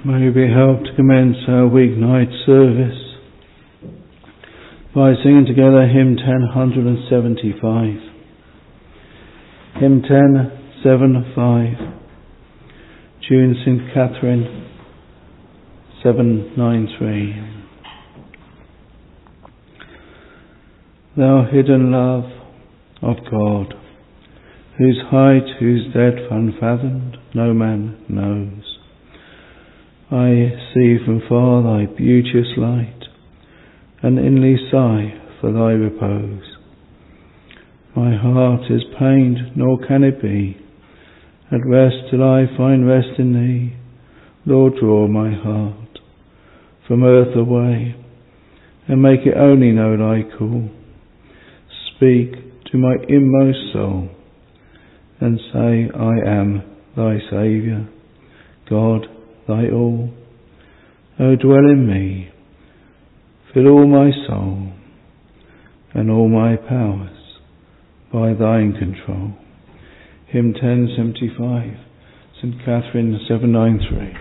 May we help to commence our weeknight service by singing together hymn 1075. Hymn 1075, tune St. Catherine 793. Thou hidden love of God, whose height, whose depth unfathomed, no man knows. I see from far thy beauteous light, and inly sigh for thy repose. My heart is pained, nor can it be at rest till I find rest in thee. Lord, draw my heart from earth away, and make it only know thy call. Speak to my inmost soul, and say, I am thy Saviour, God, thy all. O dwell in me, fill all my soul, and all my powers by thine control. Hymn 1075, St. Catherine 793.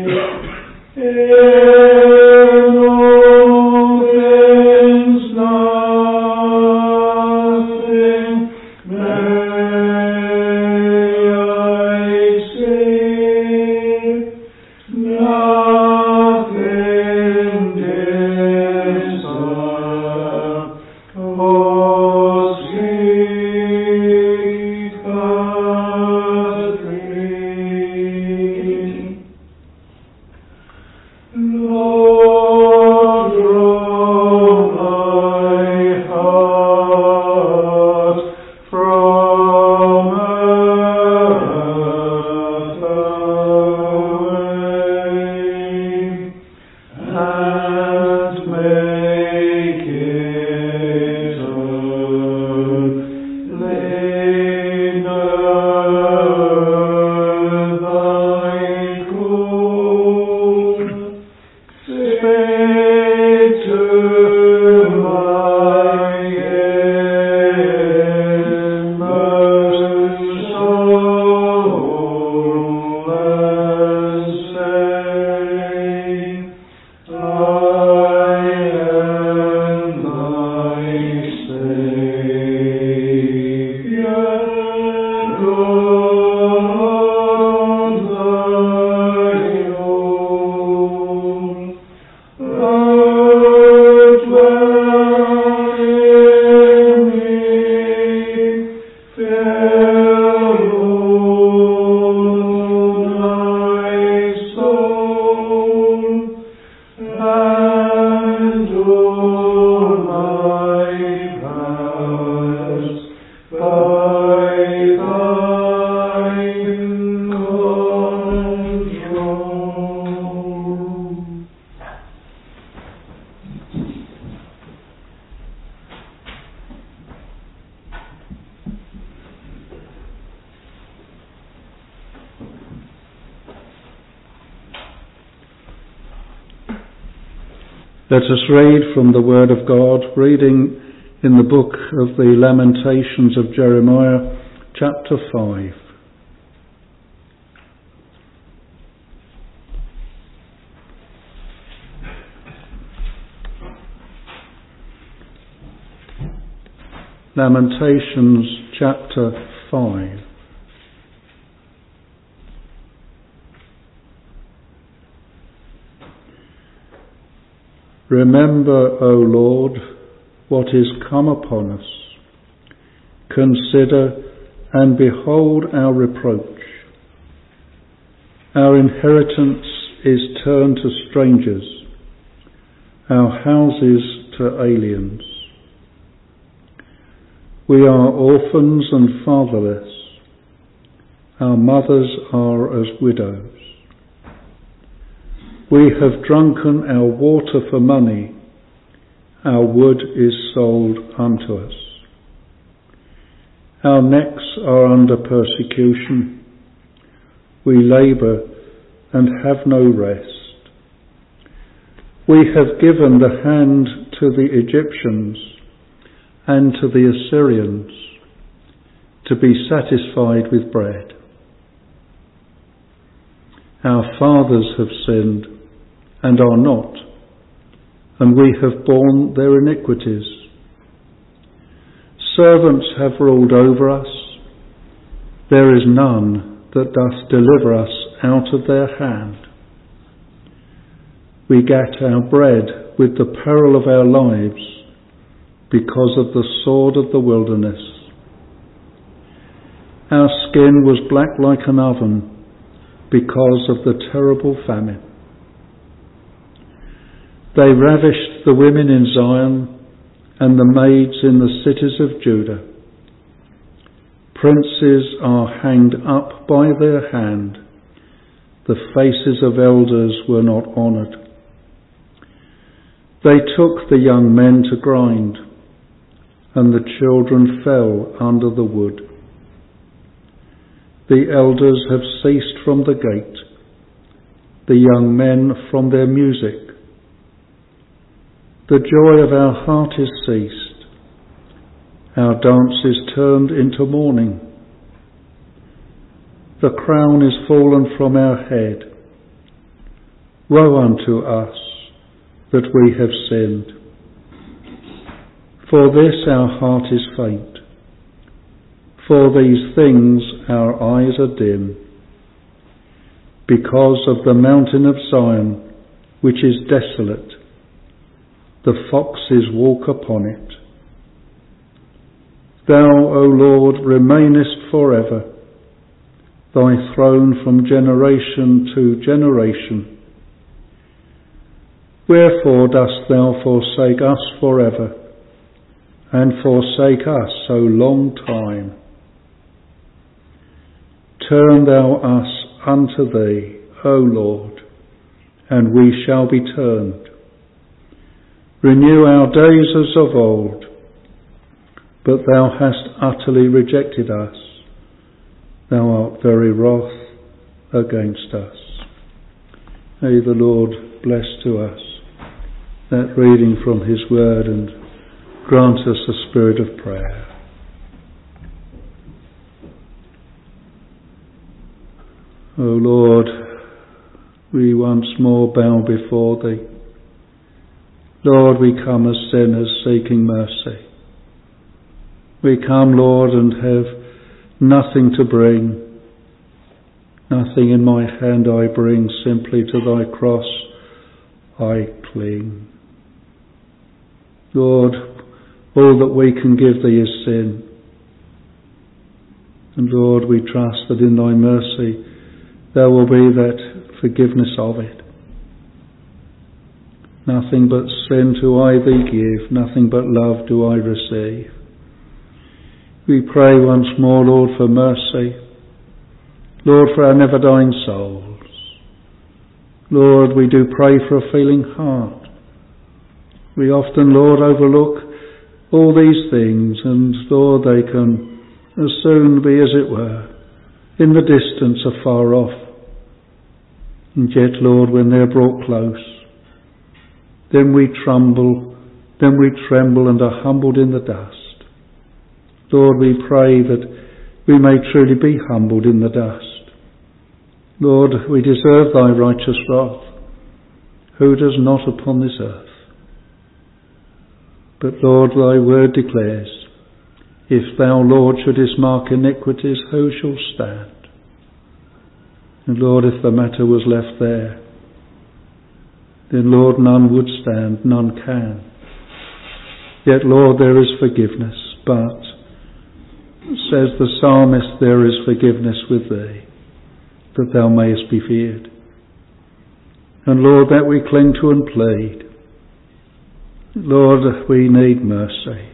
Let us read from the Word of God, reading in the book of the Lamentations of Jeremiah, chapter 5. Lamentations, chapter 5. Remember, O Lord, what is come upon us. Consider and behold our reproach. Our inheritance is turned to strangers, our houses to aliens. We are orphans and fatherless. Our mothers are as widows. We have drunken our water for money. Our wood is sold unto us. Our necks are under persecution. We labour and have no rest. We have given the hand to the Egyptians and to the Assyrians to be satisfied with bread. Our fathers have sinned and are not, and we have borne their iniquities. Servants have ruled over us. There is none that doth deliver us out of their hand. We get our bread with the peril of our lives because of the sword of the wilderness. Our skin was black like an oven because of the terrible famine. They ravished the women in Zion and the maids in the cities of Judah. Princes are hanged up by their hand. The faces of elders were not honoured. They took the young men to grind, and the children fell under the wood. The elders have ceased from the gate, the young men from their music. The joy of our heart is ceased. Our dance is turned into mourning. The crown is fallen from our head. Woe unto us that we have sinned. For this our heart is faint. For these things our eyes are dim. Because of the mountain of Zion, which is desolate, the foxes walk upon it. Thou, O Lord, remainest forever, thy throne from generation to generation. Wherefore dost thou forsake us forever, and forsake us so long time? Turn thou us unto thee, O Lord, and we shall be turned. Renew our days as of old, but thou hast utterly rejected us. Thou art very wroth against us. May the Lord bless to us that reading from his word and grant us a spirit of prayer. O Lord, we once more bow before thee. Lord, we come as sinners seeking mercy. We come, Lord, and have nothing to bring. Nothing in my hand I bring, simply to thy cross I cling. Lord, all that we can give thee is sin. And Lord, we trust that in thy mercy there will be that forgiveness of it. Nothing but sin do I thee give, nothing but love do I receive. We pray once more, Lord, for mercy. Lord, for our never dying souls. Lord, we do pray for a feeling heart. We often, Lord, overlook all these things, and Lord, they can as soon be, as it were, in the distance, afar off. And yet, Lord, when they're brought close, then we tremble and are humbled in the dust. Lord, we pray that we may truly be humbled in the dust. Lord, we deserve thy righteous wrath. Who does not upon this earth? But Lord, thy word declares, if thou, Lord, shouldest mark iniquities, who shall stand? And Lord, if the matter was left there, then Lord, none would stand, none can. Yet Lord, there is forgiveness, but, says the psalmist, there is forgiveness with thee, that thou mayest be feared. And Lord, that we cling to and plead. Lord, we need mercy.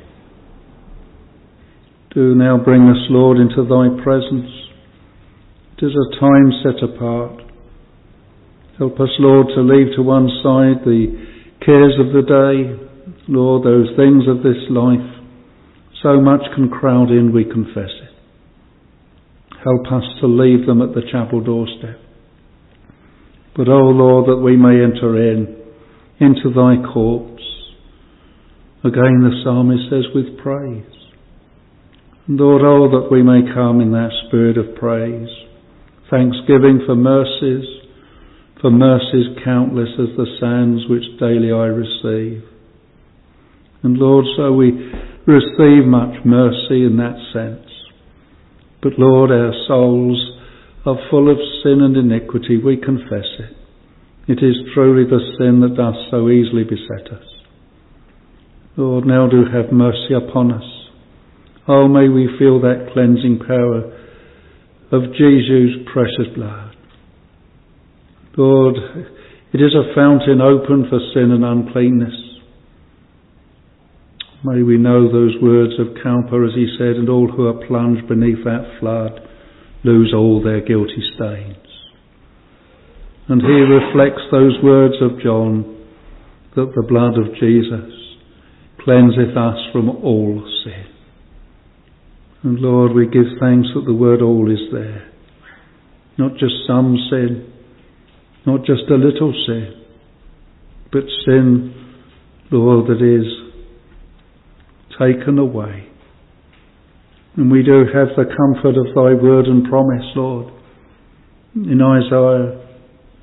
Do now bring us, Lord, into thy presence. It is a time set apart. Help us, Lord, to leave to one side the cares of the day. Lord, those things of this life, so much can crowd in, we confess it. Help us to leave them at the chapel doorstep. But, oh Lord, that we may enter into thy courts. Again the psalmist says, with praise. Lord, oh, that we may come in that spirit of praise. Thanksgiving for mercies countless as the sands which daily I receive. And Lord, so we receive much mercy in that sense. But Lord, our souls are full of sin and iniquity, we confess it. It is truly the sin that does so easily beset us. Lord, now do have mercy upon us. Oh, may we feel that cleansing power of Jesus' precious blood. Lord, it is a fountain open for sin and uncleanness. May we know those words of Cowper as he said, and all who are plunged beneath that flood lose all their guilty stains. And he reflects those words of John, that the blood of Jesus cleanseth us from all sin. And Lord, we give thanks that the word all is there. Not just some sin, not just a little sin, but sin, Lord, that is taken away. And we do have the comfort of thy word and promise, Lord. In Isaiah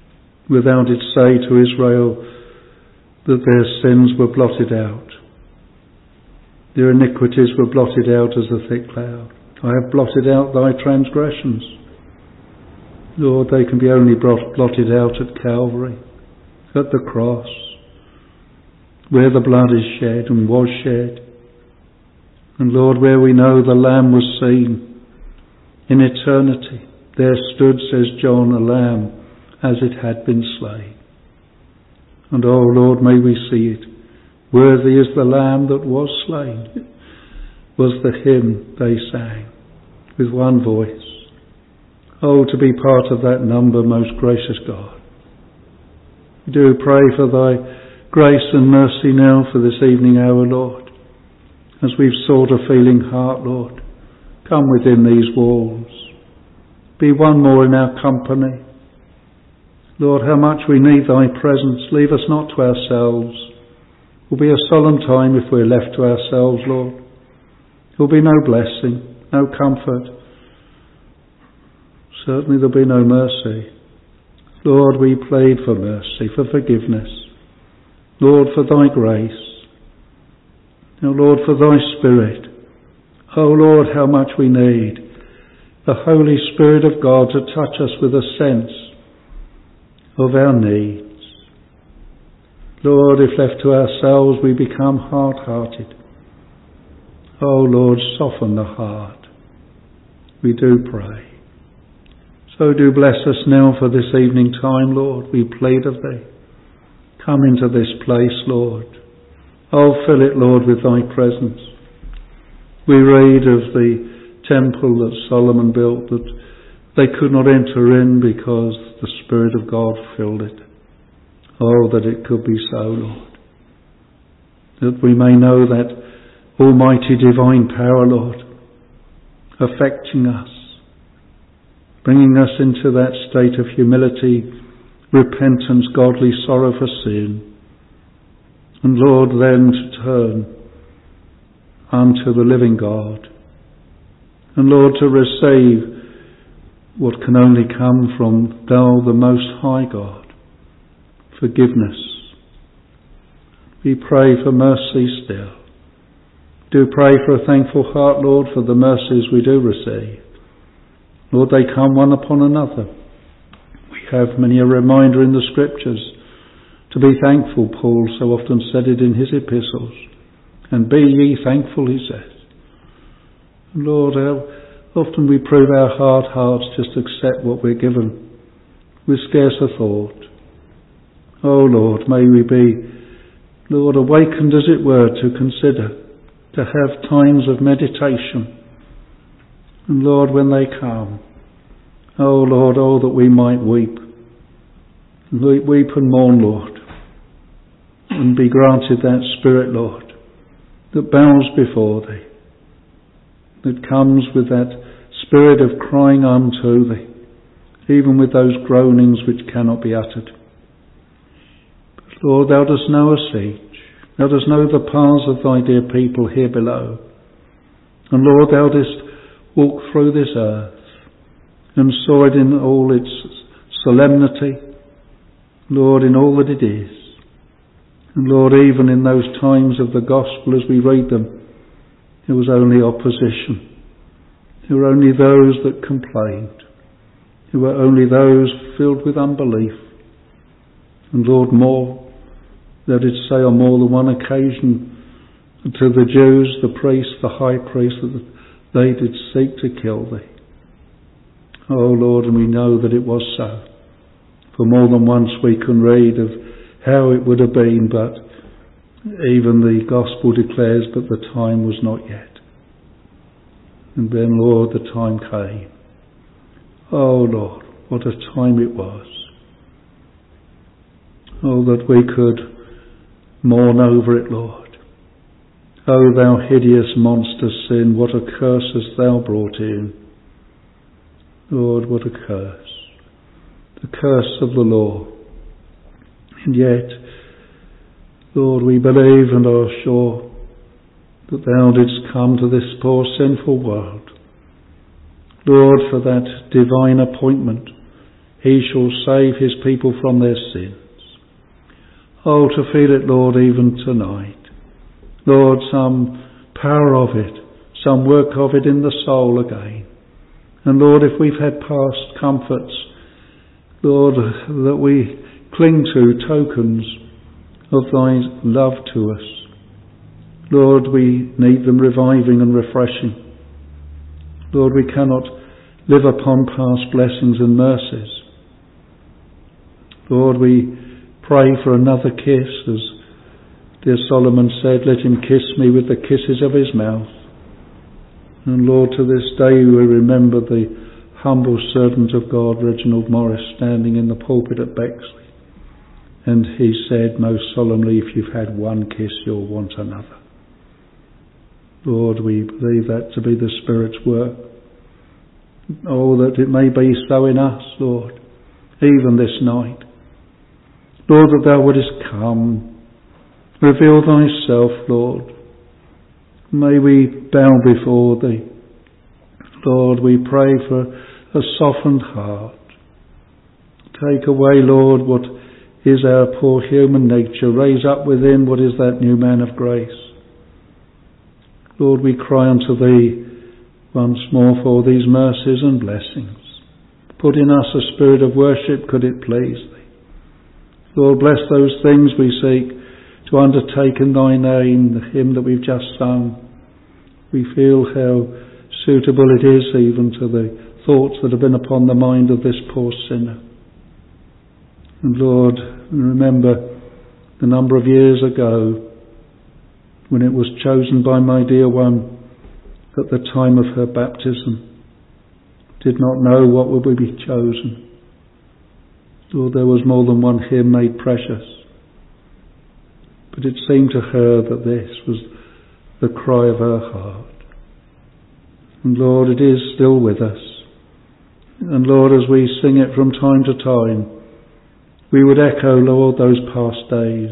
where thou didst say to Israel that their sins were blotted out. Their iniquities were blotted out as a thick cloud. I have blotted out thy transgressions. Lord, they can be only blotted out at Calvary, at the cross, where the blood is shed and was shed. And Lord, where we know the Lamb was seen in eternity, there stood, says John, a lamb as it had been slain. And oh Lord, may we see it. Worthy is the Lamb that was slain, was the hymn they sang with one voice. Oh, to be part of that number, most gracious God. We do pray for thy grace and mercy now for this evening hour, Lord. As we've sought a feeling heart, Lord, come within these walls. Be one more in our company. Lord, how much we need thy presence. Leave us not to ourselves. It will be a solemn time if we're left to ourselves, Lord. There will be no blessing, no comfort. Certainly there'll be no mercy. Lord, we plead for mercy, for forgiveness. Lord, for thy grace. Now, Lord, for thy Spirit. Oh, Lord, how much we need the Holy Spirit of God to touch us with a sense of our needs. Lord, if left to ourselves, we become hard-hearted. Oh, Lord, soften the heart. We do pray. So do bless us now for this evening time, Lord. We plead of thee. Come into this place, Lord. Oh, fill it, Lord, with thy presence. We read of the temple that Solomon built, that they could not enter in because the Spirit of God filled it. Oh, that it could be so, Lord. That we may know that almighty divine power, Lord, affecting us, bringing us into that state of humility, repentance, godly sorrow for sin. And Lord, then to turn unto the living God. And Lord, to receive what can only come from thou, the Most High God. Forgiveness. We pray for mercy still. Do pray for a thankful heart, Lord, for the mercies we do receive. Lord, they come one upon another. We have many a reminder in the Scriptures to be thankful. Paul so often said it in his epistles. And be ye thankful, he says. And Lord, how often we prove our hard hearts just accept what we're given with scarce a thought. Oh Lord, may we be, Lord, awakened as it were to consider, to have times of meditation. And Lord, when they come, oh Lord, oh that we might weep. Weep and mourn, Lord. And be granted that Spirit, Lord, that bows before thee, that comes with that spirit of crying unto thee, even with those groanings which cannot be uttered. But Lord, thou dost know us each. Thou dost know the paths of thy dear people here below. And Lord, thou didst walk through this earth and saw it in all its solemnity, Lord, in all that it is. And Lord, even in those times of the gospel as we read them, there was only opposition. There were only those that complained. There were only those filled with unbelief. And Lord, more, thou didst say on more than one occasion to the Jews, the priests, the high priest, that they did seek to kill thee. Oh Lord, and we know that it was so. For more than once we can read of how it would have been, but even the gospel declares that the time was not yet. And then, Lord, the time came. Oh Lord, what a time it was. Oh, that we could mourn over it, Lord. Oh, thou hideous monster sin, what a curse hast thou brought in. Lord, what a curse. The curse of the law. And yet, Lord, we believe and are sure that thou didst come to this poor sinful world, Lord, for that divine appointment he shall save his people from their sins. Oh, to feel it, Lord, even tonight. Lord, some power of it, some work of it in the soul again. And Lord, if we've had past comforts, Lord, that we cling to, tokens of thy love to us, Lord, we need them reviving and refreshing. Lord, we cannot live upon past blessings and mercies. Lord, we pray for another kiss, as dear Solomon said, let him kiss me with the kisses of his mouth. And Lord, to this day we remember the humble servant of God, Reginald Morris, standing in the pulpit at Bexley. And he said most solemnly, if you've had one kiss, you'll want another. Lord, we believe that to be the Spirit's work. Oh, that it may be so in us, Lord, even this night. Lord, that thou wouldest come, reveal thyself, Lord. May we bow before thee. Lord, we pray for a softened heart. Take away, Lord, what is our poor human nature. Raise up within what is that new man of grace. Lord, we cry unto thee once more for these mercies and blessings. Put in us a spirit of worship, could it please thee. Lord, bless those things we seek to undertake in thy name, the hymn that we've just sung. We feel how suitable it is even to the thoughts that have been upon the mind of this poor sinner. And Lord, remember the number of years ago when it was chosen by my dear one at the time of her baptism, did not know what would be chosen. Lord, there was more than one hymn made precious. But it seemed to her that this was the cry of her heart. And Lord, it is still with us. And Lord, as we sing it from time to time, we would echo, Lord, those past days.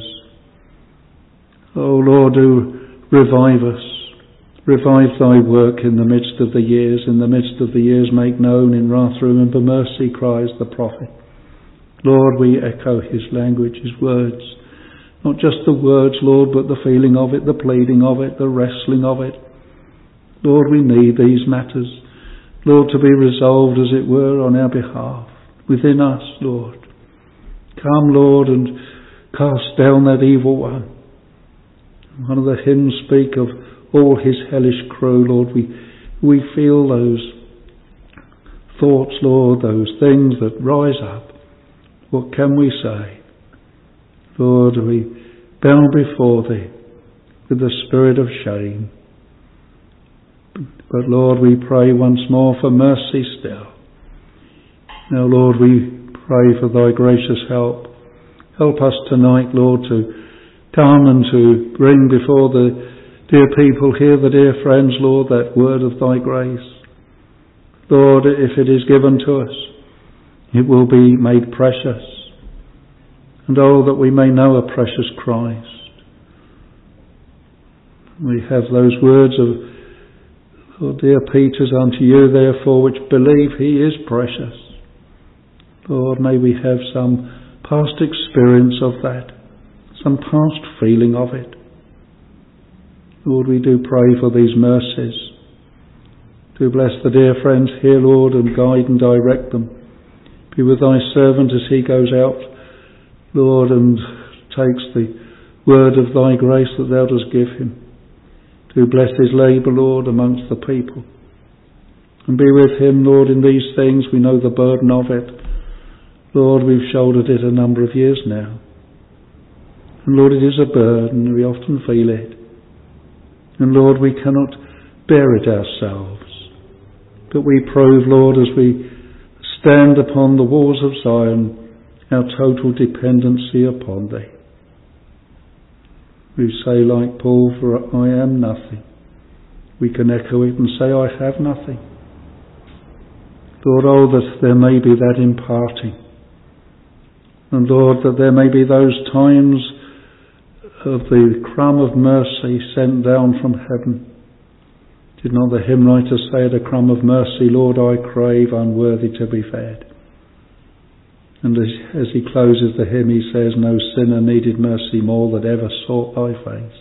Oh Lord, do revive us. Revive thy work in the midst of the years. In the midst of the years make known in wrath remember mercy, cries the prophet. Lord, we echo his language, his words. Not just the words, Lord, but the feeling of it, the pleading of it, the wrestling of it. Lord, we need these matters, Lord, to be resolved, as it were, on our behalf, within us, Lord. Come, Lord, and cast down that evil one. One of the hymns speak of all his hellish crew, Lord. We feel those thoughts, Lord, those things that rise up. What can we say? Lord, we bow before thee with the spirit of shame. But Lord, we pray once more for mercy still. Now, Lord, we pray for thy gracious help. Help us tonight, Lord, to come and to bring before the dear people here, the dear friends, Lord, that word of thy grace. Lord, if it is given to us, it will be made precious. And oh, that we may know a precious Christ. We have those words of, oh, dear Peter's, unto you therefore which believe he is precious. Lord, may we have some past experience of that, some past feeling of it. Lord, we do pray for these mercies. Do bless the dear friends here, Lord, and guide and direct them. Be with thy servant as he goes out, Lord, and takes the word of thy grace that thou dost give him. Do bless his labour, Lord, amongst the people. And be with him, Lord, in these things. We know the burden of it. Lord, we've shouldered it a number of years now. And Lord, it is a burden. We often feel it. And Lord, we cannot bear it ourselves. But we prove, Lord, as we stand upon the walls of Zion, our total dependency upon thee. We say like Paul, for I am nothing. We can echo it and say, I have nothing. Lord, oh, that there may be that imparting. And Lord, that there may be those times of the crumb of mercy sent down from heaven. Did not the hymn writer say, at a crumb of mercy, Lord, I crave, unworthy to be fed. And as he closes the hymn, he says, no sinner needed mercy more that ever sought thy face.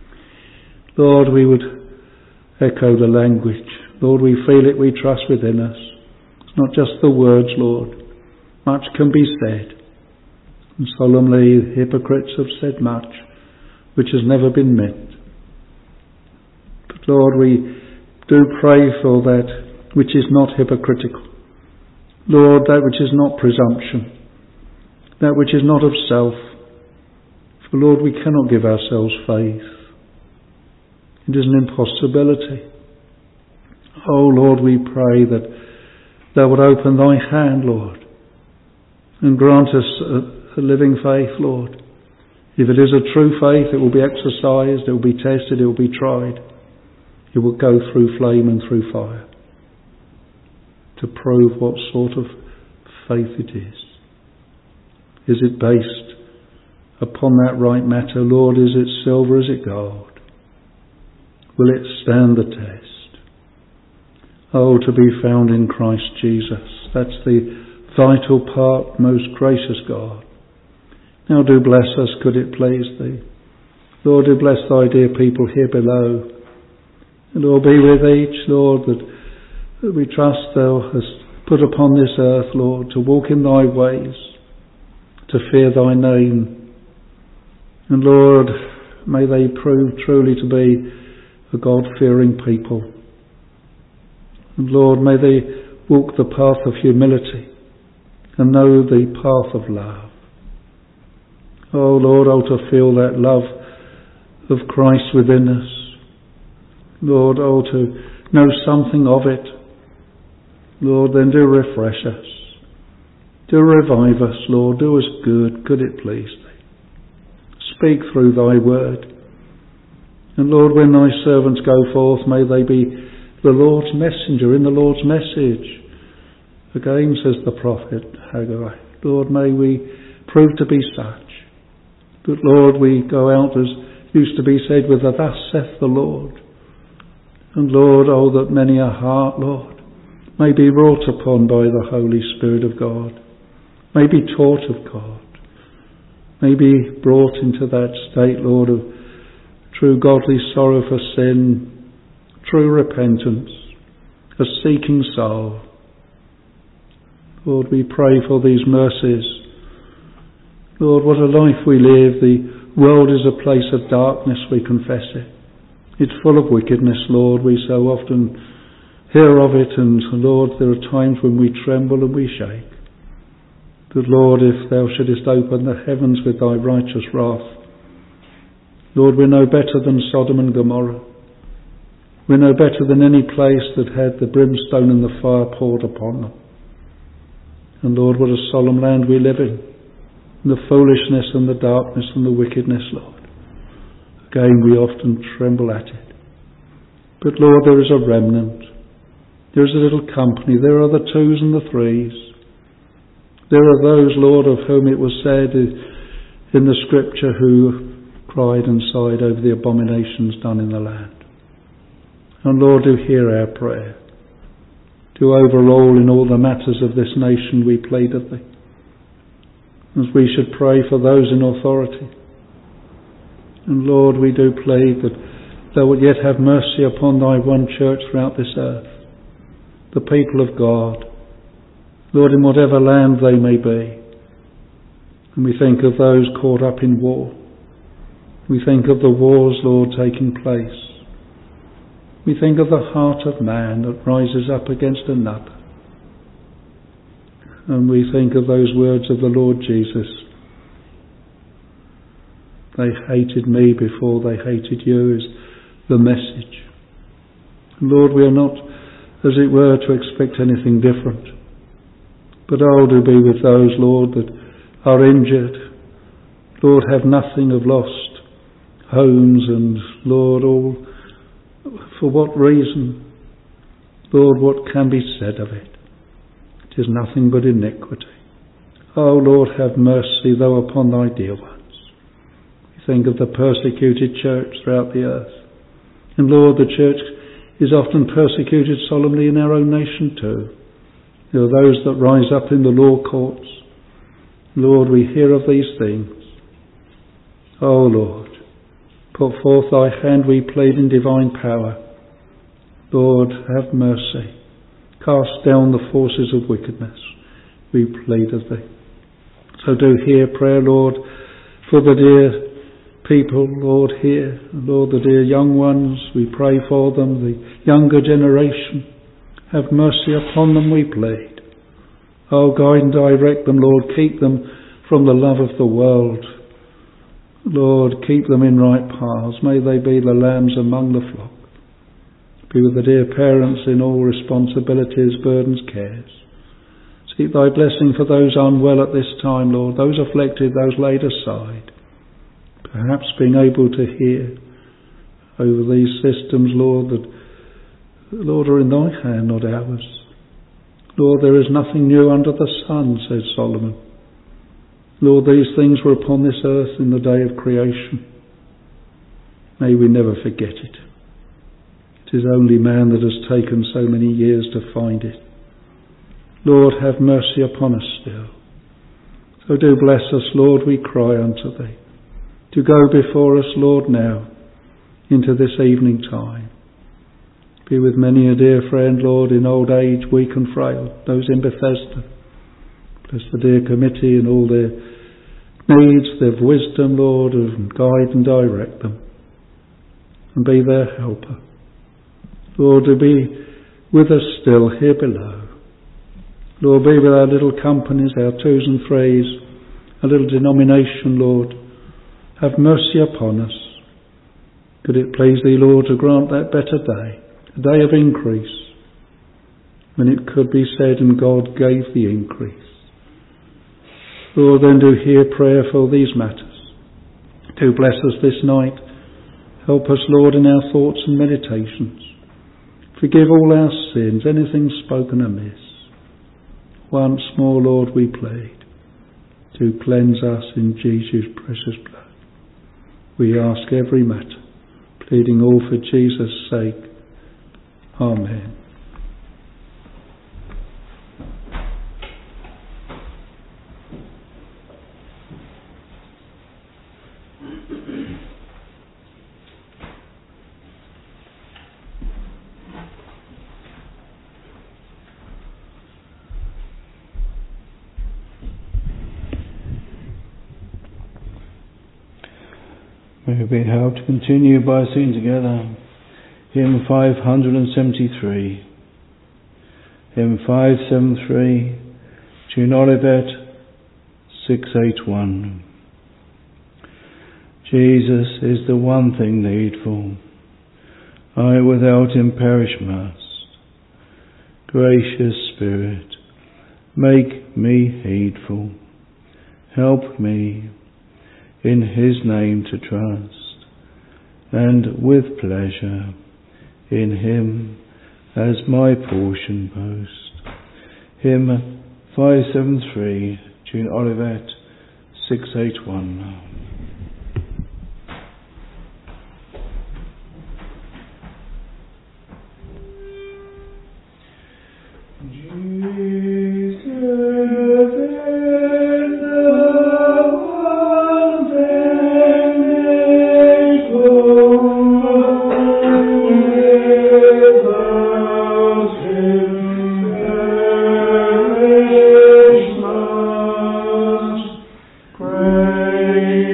Lord, we would echo the language. Lord, we feel it, we trust within us. It's not just the words, Lord. Much can be said. And solemnly, hypocrites have said much which has never been meant. But Lord, we do pray for that which is not hypocritical. Lord, that which is not presumption, that which is not of self. For Lord, we cannot give ourselves faith. It is an impossibility. Oh Lord, we pray that thou would open thy hand, Lord, and grant us a living faith, Lord. If it is a true faith, it will be exercised, it will be tested, it will be tried. It will go through flame and through fire to prove what sort of faith it is. Is it based upon that right matter, Lord? Is it silver? Is it gold? Will it stand the test? Oh, to be found in Christ Jesus. That's the vital part, most gracious God. Now do bless us, could it please thee. Lord, do bless thy dear people here below. And Lord, be with each, Lord, that we trust thou hast put upon this earth, Lord, to walk in thy ways, to fear thy name. And Lord, may they prove truly to be a God-fearing people. And Lord, may they walk the path of humility and know the path of love. Oh Lord, oh to feel that love of Christ within us. Lord, oh to know something of it. Lord, then do refresh us. Do revive us, Lord. Do us good, could it please thee. Speak through thy word. And Lord, when thy servants go forth, may they be the Lord's messenger in the Lord's message. Again, says the prophet Haggai, Lord, may we prove to be such. But Lord, we go out, as used to be said, with a thus saith the Lord. And Lord, oh, that many a heart, Lord, may be wrought upon by the Holy Spirit of God, may be taught of God, may be brought into that state, Lord, of true godly sorrow for sin, true repentance, a seeking soul. Lord, we pray for these mercies. Lord, what a life we live. The world is a place of darkness, we confess it. It's full of wickedness, Lord. We so often hear of it, and Lord, there are times when we tremble and we shake. But Lord, if thou shouldest open the heavens with thy righteous wrath, Lord, we're no better than Sodom and Gomorrah. We're no better than any place that had the brimstone and the fire poured upon them. And Lord, what a solemn land we live in the foolishness and the darkness and the wickedness, Lord. Again, we often tremble at it. But Lord, there is a remnant. There is a little company. There are the twos and the threes. There are those, Lord, of whom it was said in the scripture who cried and sighed over the abominations done in the land. And Lord, do hear our prayer. Do overall in all the matters of this nation, we plead of thee. As we should pray for those in authority. And Lord, we do plead that thou wilt yet have mercy upon thy one church throughout this earth, the people of God, Lord, in whatever land they may be. And we think of those caught up in war. We think of the wars, Lord, taking place. We think of the heart of man that rises up against another. And we think of those words of the Lord Jesus. They hated me before they hated you, is the message. Lord, we are not, as it were, to expect anything different. But oh, do be with those, Lord, that are injured. Lord, have nothing of lost homes, and Lord, all for what reason? Lord, what can be said of it? It is nothing but iniquity. Oh Lord, have mercy, thou upon thy dear ones. We think of the persecuted church throughout the earth. And Lord, the church is often persecuted solemnly in our own nation too. There are those that rise up in the law courts. Lord, we hear of these things. O Lord, put forth thy hand, we plead, in divine power. Lord, have mercy. Cast down the forces of wickedness, we plead of thee. So do hear prayer, Lord, for the dear people, Lord, here. Lord, the dear young ones, we pray for them, the younger generation. Have mercy upon them, we plead. Oh, guide and direct them, Lord. Keep them from the love of the world. Lord, keep them in right paths. May they be the lambs among the flock. Be with the dear parents in all responsibilities, burdens, cares. Seek thy blessing for those unwell at this time, Lord, those afflicted, those laid aside. Perhaps being able to hear over these systems, Lord, that, Lord, are in thy hand, not ours. Lord, there is nothing new under the sun, says Solomon. Lord, these things were upon this earth in the day of creation. May we never forget it. It is only man that has taken so many years to find it. Lord, have mercy upon us still. So do bless us, Lord, we cry unto thee. To go before us, Lord, now into this evening time. Be with many a dear friend, Lord, in old age, weak and frail, those in Bethesda. Bless the dear committee and all their needs, their wisdom, Lord, and guide and direct them. And be their helper. Lord, to be with us still here below. Lord, be with our little companies, our twos and threes, our little denomination, Lord. Have mercy upon us. Could it please thee, Lord, to grant that better day, a day of increase, when it could be said, and God gave the increase. Lord, then do hear prayer for these matters. Do bless us this night. Help us, Lord, in our thoughts and meditations. Forgive all our sins, anything spoken amiss. Once more, Lord, we plead, to cleanse us in Jesus' precious blood. We ask every matter, pleading all for Jesus' sake. Amen. We will be helped to continue by singing together hymn 573. Hymn 573, tune Olivet 681. Jesus is the one thing needful, I without him perish must. Gracious Spirit, make me heedful, help me in his name to trust, and with pleasure in him as my portion boast. Hymn 573, tune Olivet 681. Praise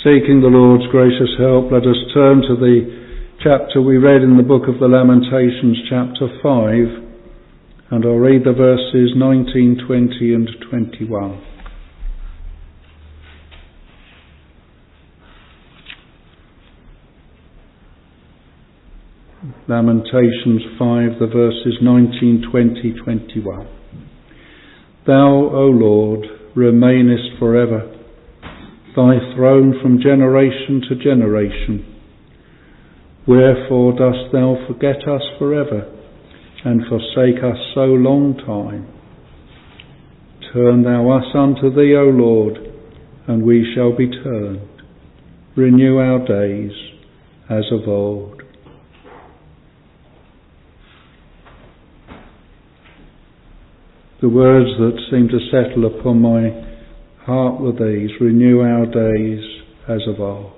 seeking the Lord's gracious help, let us turn to the chapter we read in the book of the Lamentations, chapter 5, and I'll read the verses 19, 20 and 21. Lamentations 5, the verses 19, 20, 21. Thou, O Lord, remainest forever, thy throne from generation to generation. Wherefore dost thou forget us forever, and forsake us so long time? Turn thou us unto thee, O Lord, and we shall be turned. Renew our days as of old. The words that seem to settle upon my heart were these: renew our days as of old.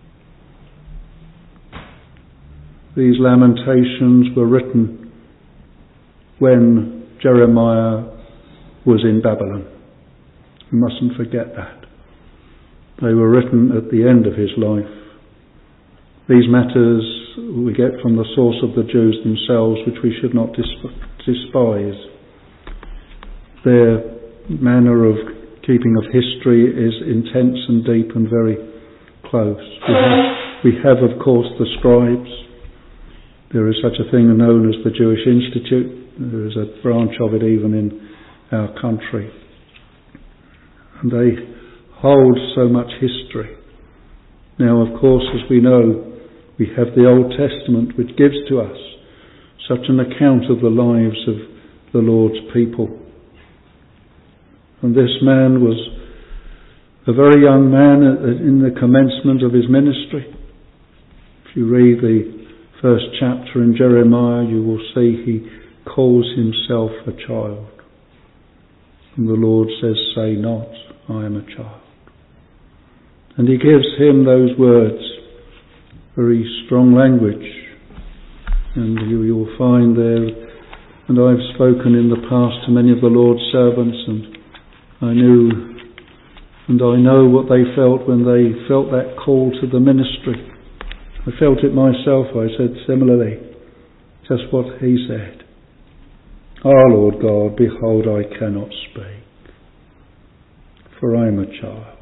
These lamentations were written when Jeremiah was in Babylon. We mustn't forget that. They were written at the end of his life. These matters we get from the source of the Jews themselves, which we should not despise. Their manner of keeping of history is intense and deep and very close. We have, of course, the scribes. There is such a thing known as the Jewish Institute. There is a branch of it even in our country. And they hold so much history. Now, of course, as we know, we have the Old Testament, which gives to us such an account of the lives of the Lord's people. And this man was a very young man in the commencement of his ministry. If you read the first chapter in Jeremiah, you will see he calls himself a child. And the Lord says, say not, I am a child. And he gives him those words, very strong language. And you'll find there, and I've spoken in the past to many of the Lord's servants, and I knew and I know what they felt when they felt that call to the ministry. I felt it myself, I said similarly, just what he said. Ah, Lord God, behold, I cannot speak, for I am a child.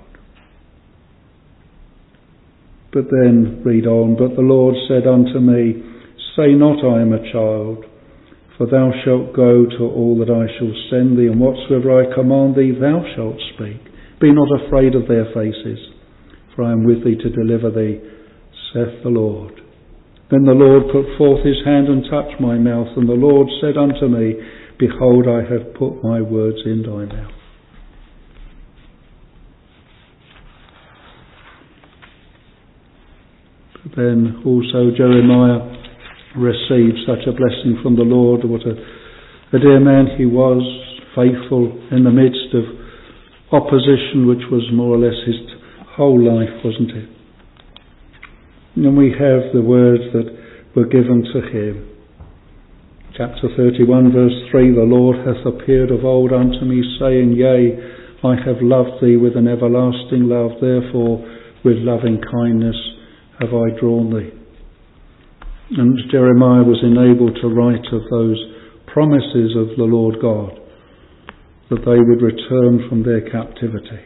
But then, read on, but the Lord said unto me, say not, I am a child, for thou shalt go to all that I shall send thee, and whatsoever I command thee, thou shalt speak. Be not afraid of their faces, for I am with thee to deliver thee, saith the Lord. Then the Lord put forth his hand and touched my mouth, and the Lord said unto me, behold, I have put my words in thy mouth. But then also Jeremiah received such a blessing from the Lord. What a dear man he was, faithful in the midst of opposition, which was more or less his whole life, wasn't it? And we have the words that were given to him. Chapter 31, verse 3, the Lord hath appeared of old unto me, saying, yea, I have loved thee with an everlasting love, therefore with loving kindness have I drawn thee. And Jeremiah was enabled to write of those promises of the Lord God, that they would return from their captivity.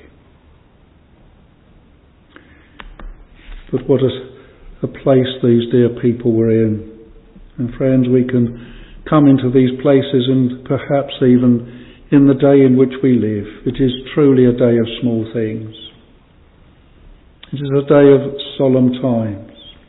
But what a place these dear people were in. And friends, we can come into these places, and perhaps even in the day in which we live, it is truly a day of small things. It is a day of solemn times.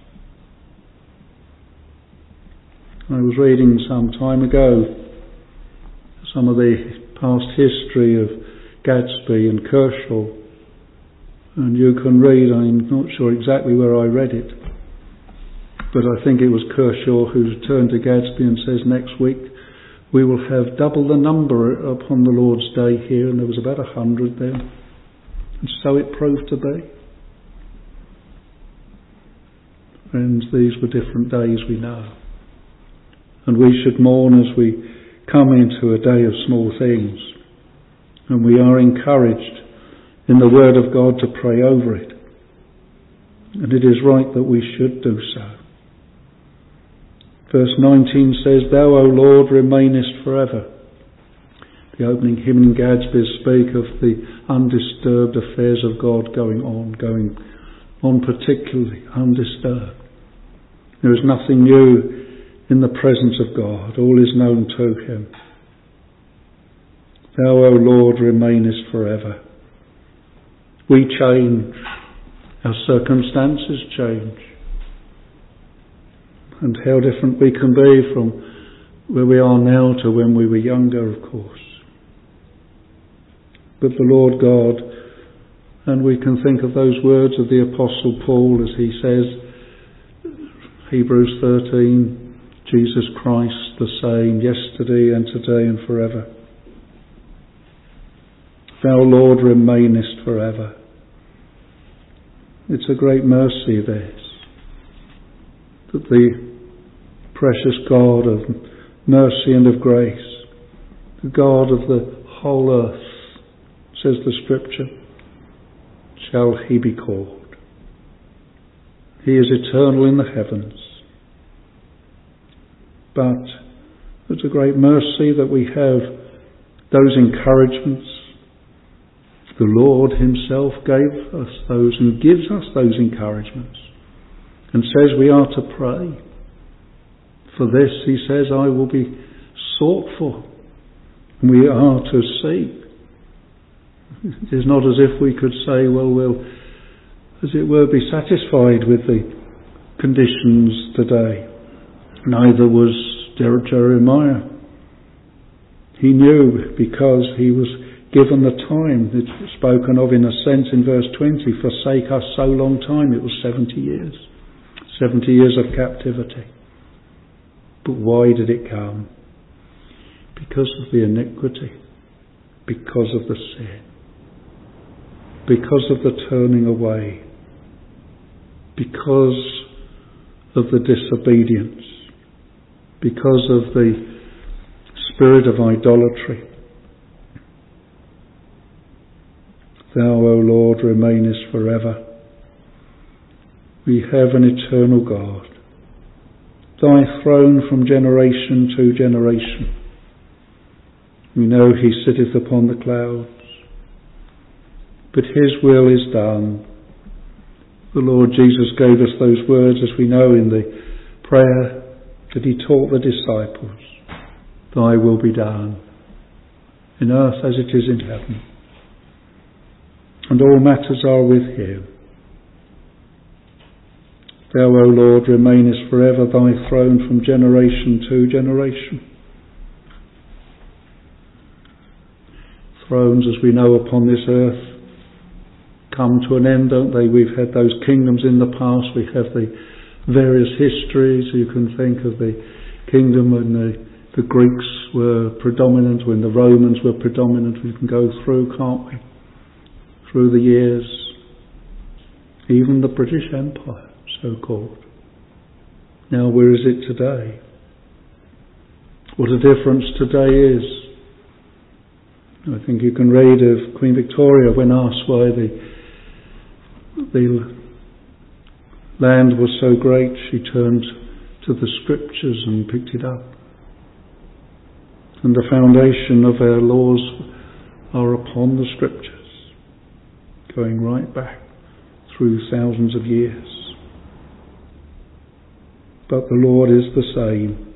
I was reading some time ago some of the past history of Gadsby and Kershaw, and you can read, I'm not sure exactly where I read it, but I think it was Kershaw who turned to Gadsby and says, next week we will have double the number upon the Lord's Day here, and there was about 100 then. And so it proved to be. Friends, these were different days, we know. And we should mourn as we come into a day of small things. And we are encouraged in the Word of God to pray over it. And it is right that we should do so. Verse 19 says, Thou, O Lord, remainest forever. The opening hymn in Gadsby's speak of the undisturbed affairs of God going on particularly undisturbed. There is nothing new in the presence of God. All is known to him. Thou, O Lord, remainest forever. We change. Our circumstances change. And how different we can be from where we are now to when we were younger, of course. But the Lord God, and we can think of those words of the Apostle Paul as he says, Hebrews 13, Jesus Christ the same yesterday and today and forever. Thou, Lord, remainest forever. It's a great mercy, this, that the precious God of mercy and of grace, the God of the whole earth, says the Scripture, shall he be called. He is eternal in the heavens. But it's a great mercy that we have those encouragements. The Lord himself gave us those and gives us those encouragements and says we are to pray. For this, he says, I will be sought for. And we are to seek. It is not as if we could say, well, we'll, as it were, be satisfied with the conditions today. Neither was Jeremiah. He knew because he was given the time. It's spoken of in a sense in verse 20, forsake us so long time. It was 70 years. 70 years of captivity. But why did it come? Because of the iniquity. Because of the sin. Because of the turning away. Because of the disobedience. Because of the spirit of idolatry. Thou, O Lord, remainest forever. We have an eternal God. Thy throne from generation to generation. We know he sitteth upon the clouds. But his will is done. The Lord Jesus gave us those words, as we know, in the prayer that he taught the disciples. Thy will be done, in earth as it is in heaven. And all matters are with him. Thou, O Lord, remainest forever, thy throne from generation to generation. Thrones, as we know, upon this earth come to an end, don't they? We've had those kingdoms in the past. We have the various histories. You can think of the kingdom when the Greeks were predominant, when the Romans were predominant. We can go through, can't we? Through the years. Even the British Empire, so-called. Now, where is it today? What a difference today is. I think you can read of Queen Victoria when asked why the land was so great, she turned to the Scriptures and picked it up. And the foundation of our laws are upon the Scriptures, going right back through thousands of years. But the Lord is the same.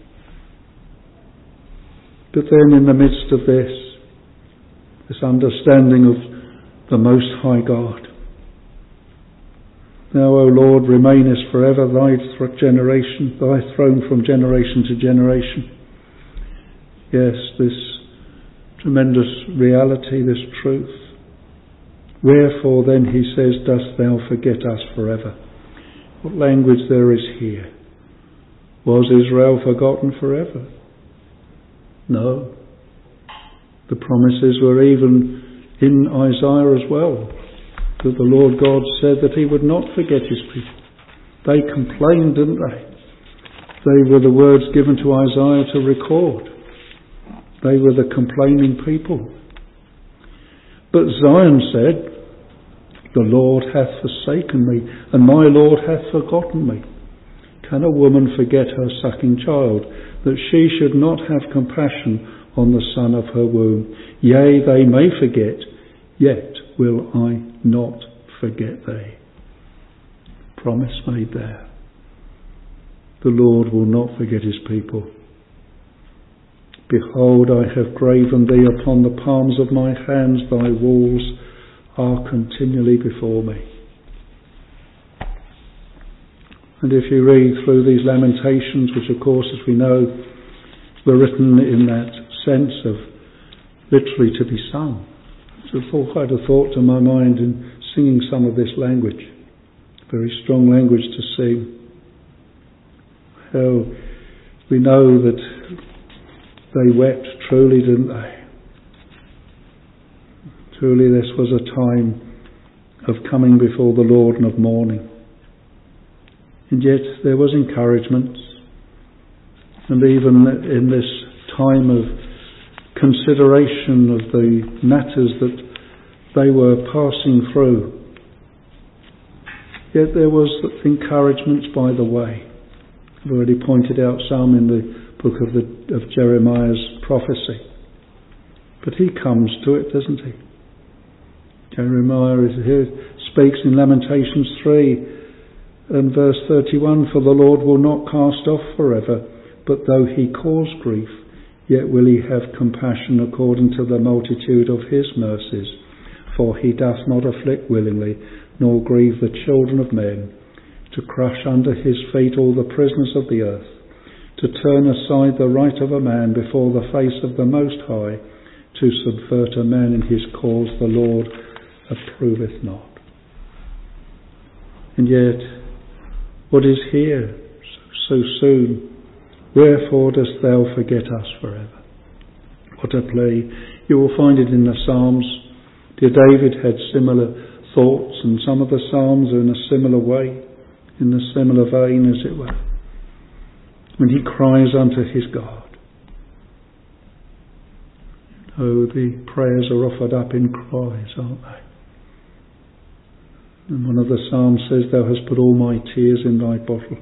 But then in the midst of this understanding of the Most High God, Thou, O Lord, remainest forever, thy throne from generation to generation. Yes, this tremendous reality, this truth. Wherefore then, he says, dost thou forget us forever? What language there is here? Was Israel forgotten forever? No. The promises were even in Isaiah as well, that the Lord God said that he would not forget his people. They complained, didn't they? They were the words given to Isaiah to record. They were the complaining people. But Zion said, The Lord hath forsaken me, and my Lord hath forgotten me. Can a woman forget her sucking child, that she should not have compassion on the son of her womb? Yea, they may forget, yet will I not forget thee. Promise made there. The Lord will not forget his people. Behold, I have graven thee upon the palms of my hands, thy walls are continually before me. And if you read through these Lamentations, which of course, as we know, were written in that sense of literally to be sung, it's quite a thought to my mind in singing some of this language. Very strong language to sing. How we know that they wept truly, didn't they? Truly this was a time of coming before the Lord and of mourning. And yet there was encouragement. And even in this time of consideration of the matters that they were passing through, yet there was encouragement by the way. I've already pointed out some in the book of Jeremiah's prophecy. But he comes to it, doesn't he? Jeremiah speaks in Lamentations 3 and verse 31, for the Lord will not cast off forever, but though he cause grief, yet will he have compassion according to the multitude of his mercies. For he doth not afflict willingly, nor grieve the children of men, to crush under his feet all the prisoners of the earth, to turn aside the right of a man before the face of the Most High, to subvert a man in his cause, the Lord approveth not. And yet, what is here so soon? Wherefore dost thou forget us forever? What a plea. You will find it in the Psalms. Dear David had similar thoughts, and some of the Psalms are in a similar way, in a similar vein, as it were, when he cries unto his God. Oh, the prayers are offered up in cries, aren't they? And one of the Psalms says, thou hast put all my tears in thy bottle.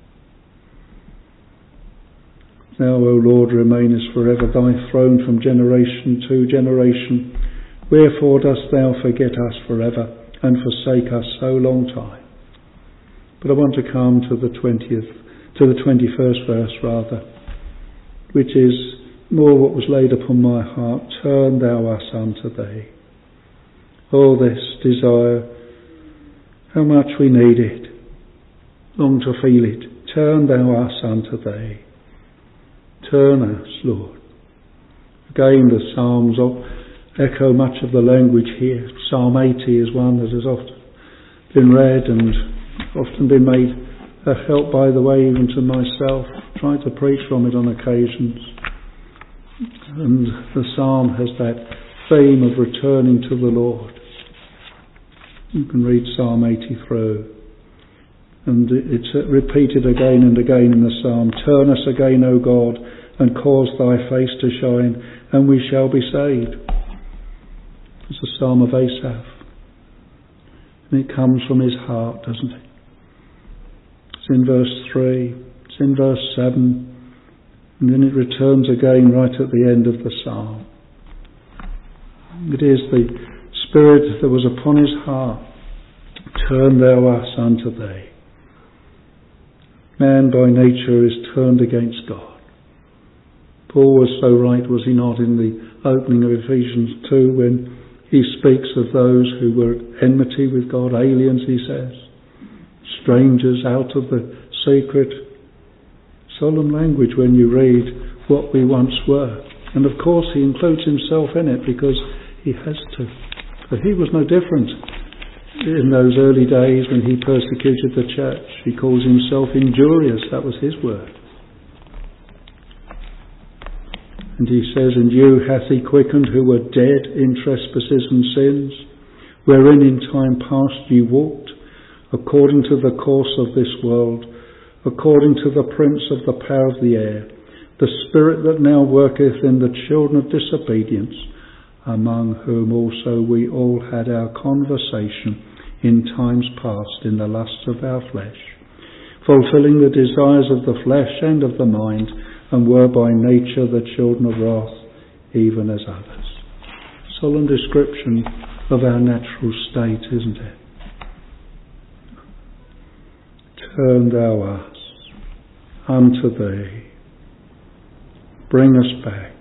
Thou, O Lord, remainest forever, thy throne from generation to generation. Wherefore dost thou forget us forever, and forsake us so long time? But I want to come to the 21st verse rather, which is more what was laid upon my heart. Turn thou us unto thee. Oh, this desire, how much we need it, long to feel it. Turn thou us unto thee. Turn us, Lord. Again, the Psalms echo much of the language here. Psalm 80 is one that has often been read and often been made a help, by the way, even to myself. Tried to preach from it on occasions. And the Psalm has that theme of returning to the Lord. You can read Psalm 80 through. And it's repeated again and again in the Psalm. Turn us again, O God, and cause thy face to shine, and we shall be saved. It's a Psalm of Asaph. And it comes from his heart, doesn't it? It's in verse 3. It's in verse 7. And then it returns again right at the end of the Psalm. It is the Spirit that was upon his heart. Turn thou us unto thee. Man by nature is turned against God. Paul was so right, was he not, in the opening of Ephesians 2 when he speaks of those who were at enmity with God, aliens, he says, strangers out of the secret. Solemn language when you read what we once were. And of course he includes himself in it because he has to. But he was no different in those early days when he persecuted the church. He calls himself injurious. That was his word. And he says, and you hath he quickened who were dead in trespasses and sins, wherein in time past ye walked, according to the course of this world, according to the prince of the power of the air, the spirit that now worketh in the children of disobedience, among whom also we all had our conversation in times past in the lusts of our flesh, fulfilling the desires of the flesh and of the mind, and were by nature the children of wrath, even as others. Solemn description of our natural state, isn't it? Turn thou us unto thee. Bring us back.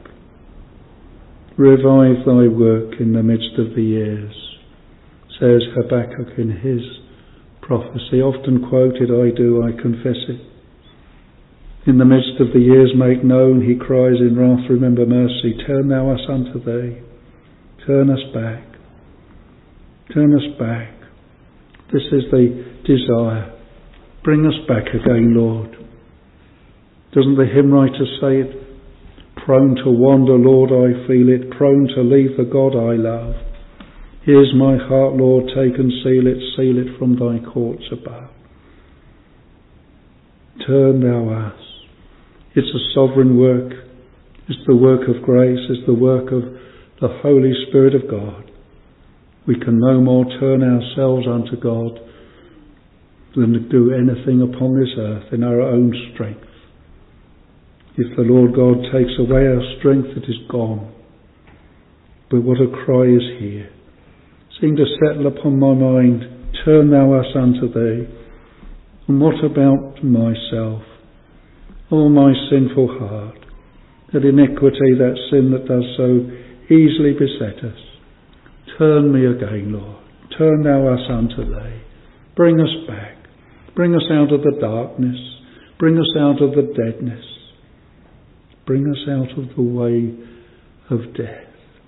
Revive thy work in the midst of the years, says Habakkuk in his prophecy, often quoted, I confess it. In the midst of the years make known, he cries in wrath, remember mercy. Turn thou us unto thee. Turn us back. Turn us back. This is the desire. Bring us back again, Lord. Doesn't the hymn writer say it? Prone to wander, Lord, I feel it. Prone to leave the God I love. Here's my heart, Lord, take and seal it from thy courts above. Turn thou us. It's a sovereign work. It's the work of grace. It's the work of the Holy Spirit of God. We can no more turn ourselves unto God than to do anything upon this earth in our own strength. If the Lord God takes away our strength, it is gone. But what a cry is here. Seem to settle upon my mind, turn thou us unto thee. And what about myself? Oh, my sinful heart, that iniquity, that sin that does so easily beset us. Turn me again, Lord. Turn thou us unto thee. Bring us back. Bring us out of the darkness. Bring us out of the deadness. Bring us out of the way of death.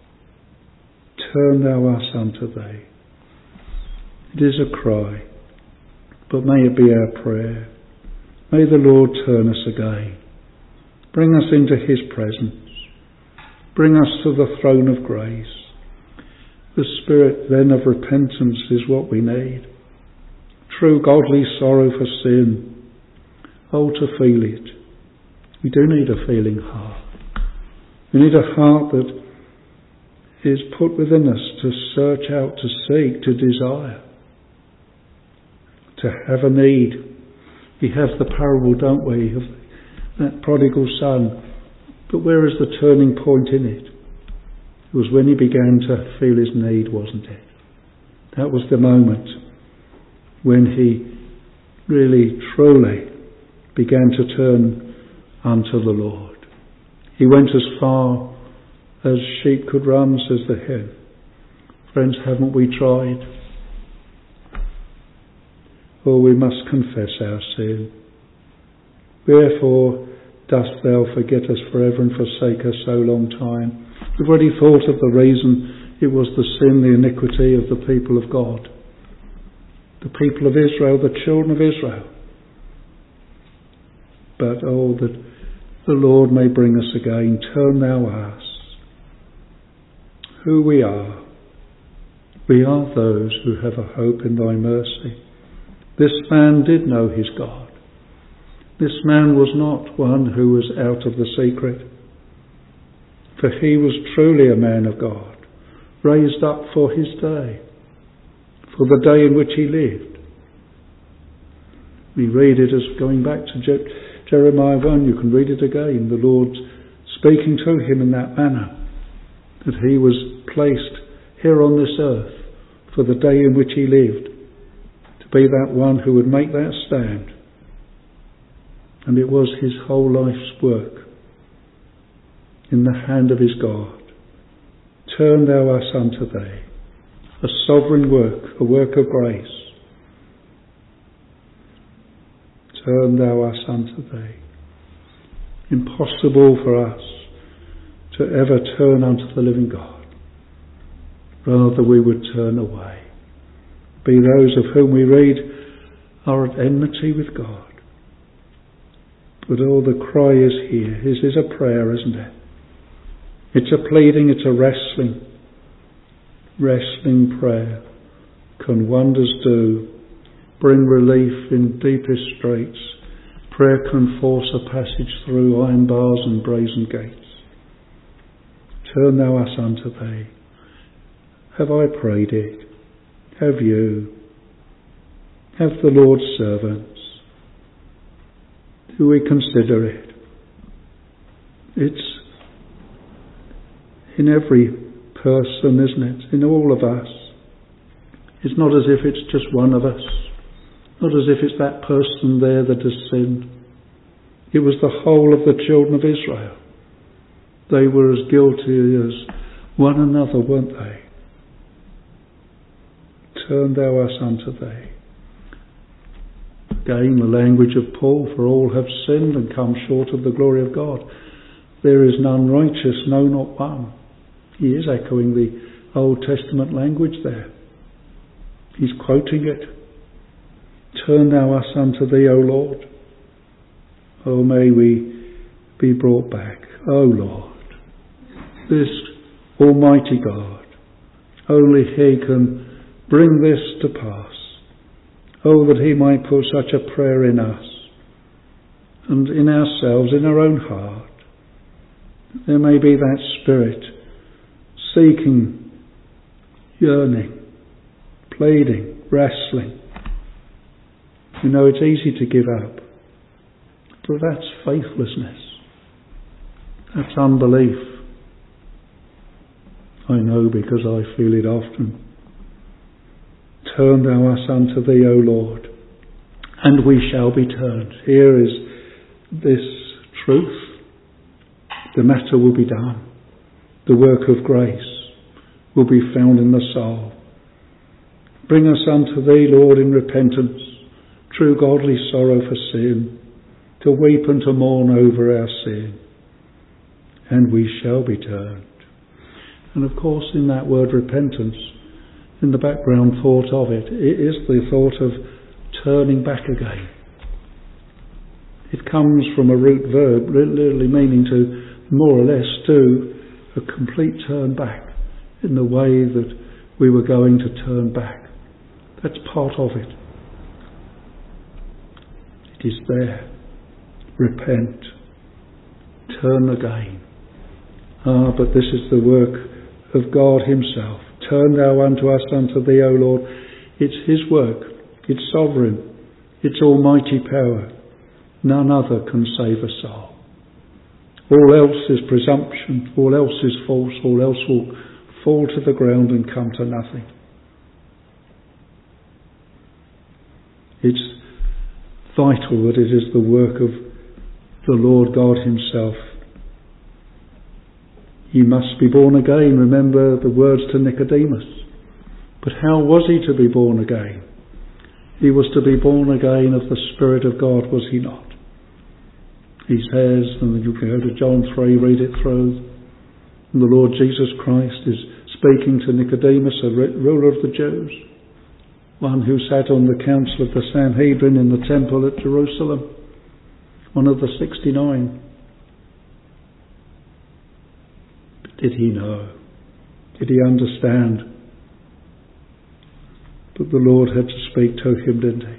Turn thou us unto thee. It is a cry, but may it be our prayer. May the Lord turn us again. Bring us into his presence. Bring us to the throne of grace. The spirit then of repentance is what we need. True godly sorrow for sin. Oh, to feel it. We do need a feeling heart. We need a heart that is put within us to search out, to seek, to desire, to have a need. We have the parable, don't we, of that prodigal son. But where is the turning point in it? It was when he began to feel his need, wasn't it? That was the moment when he really, truly began to turn unto the Lord. He went as far as sheep could run, says the hymn. Friends, haven't we tried? Oh, we must confess our sin. Wherefore dost thou forget us forever and forsake us so long time? We've already thought of the reason. It was the sin, the iniquity of the people of God. The people of Israel, the children of Israel. But oh, that the Lord may bring us again. Turn thou us. Who we are. We are those who have a hope in thy mercy. This man did know his God. This man was not one who was out of the secret, for he was truly a man of God, raised up for his day, for the day in which he lived. We read it as going back to Jeremiah 1, you can read it again, the Lord speaking to him in that manner, that he was placed here on this earth for the day in which he lived, to be that one who would make that stand. And it was his whole life's work in the hand of his God. Turn thou us unto thee. A sovereign work, a work of grace. Turn thou us unto thee. Impossible for us to ever turn unto the living God. Rather we would turn away. Be those of whom we read are at enmity with God. But oh, the cry is here. This is a prayer, isn't it? It's a pleading, it's a wrestling prayer. Can wonders do, bring relief in deepest straits. Prayer can force a passage through iron bars and brazen gates. Turn thou us unto thee. Have I prayed it? Have you? Have the Lord's servants. Do we consider it? It's in every person, isn't it? In all of us. It's not as if it's just one of us. Not as if it's that person there that has sinned. It was the whole of the children of Israel. They were as guilty as one another, weren't they? Turn thou us unto thee. Again, the language of Paul, for all have sinned and come short of the glory of God. There is none righteous, no, not one. He is echoing the Old Testament language there. He's quoting it. Turn thou us unto thee, O Lord. Oh, may we be brought back. O Lord, this Almighty God, only He can bring this to pass. Oh, that He might put such a prayer in us and in ourselves, in our own heart. There may be that spirit seeking, yearning, pleading, wrestling. You know, it's easy to give up, but that's faithlessness. That's unbelief. I know, because I feel it often. Turn thou us unto thee, O Lord, and we shall be turned. Here is this truth. The matter will be done. The work of grace will be found in the soul. Bring us unto thee, Lord, in repentance, true godly sorrow for sin, to weep and to mourn over our sin, and we shall be turned. And of course, in that word repentance, in the background thought of it, it is the thought of turning back again. It comes from a root verb, literally meaning to more or less do a complete turn back in the way that we were going to turn back. That's part of it. It is there. Repent. Turn again. But this is the work of God Himself. Turn thou unto us, unto thee, O Lord. It's His work. It's sovereign. It's almighty power. None other can save a soul. All else is presumption. All else is false. All else will fall to the ground and come to nothing. It's vital that it is the work of the Lord God Himself. You must be born again. Remember the words to Nicodemus. But how was he to be born again? He was to be born again of the Spirit of God, was he not? He says, and you can go to John 3, read it through, and the Lord Jesus Christ is speaking to Nicodemus, a ruler of the Jews, one who sat on the council of the Sanhedrin in the temple at Jerusalem, one of the 69. Did he know? Did he understand? But the Lord had to speak to him, didn't he?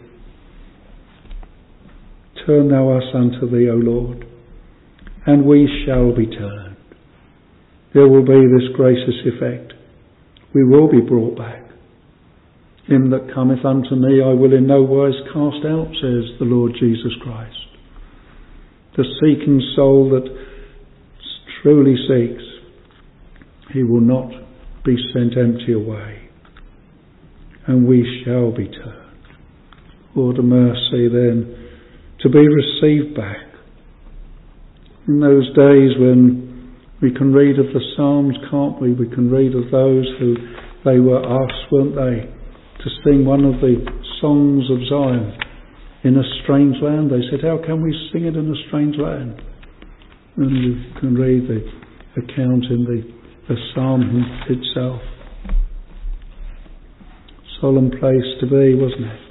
Turn thou us unto thee, O Lord, and we shall be turned. There will be this gracious effect. We will be brought back. Him that cometh unto me I will in no wise cast out, says the Lord Jesus Christ. The seeking soul that truly seeks, he will not be sent empty away. And we shall be turned. What a mercy then to be received back. In those days when we can read of the Psalms, can't we? We can read of those who they were asked, weren't they, to sing one of the songs of Zion in a strange land. They said, how can we sing it in a strange land? And you can read the account in the psalm itself. Solemn place to be, wasn't it?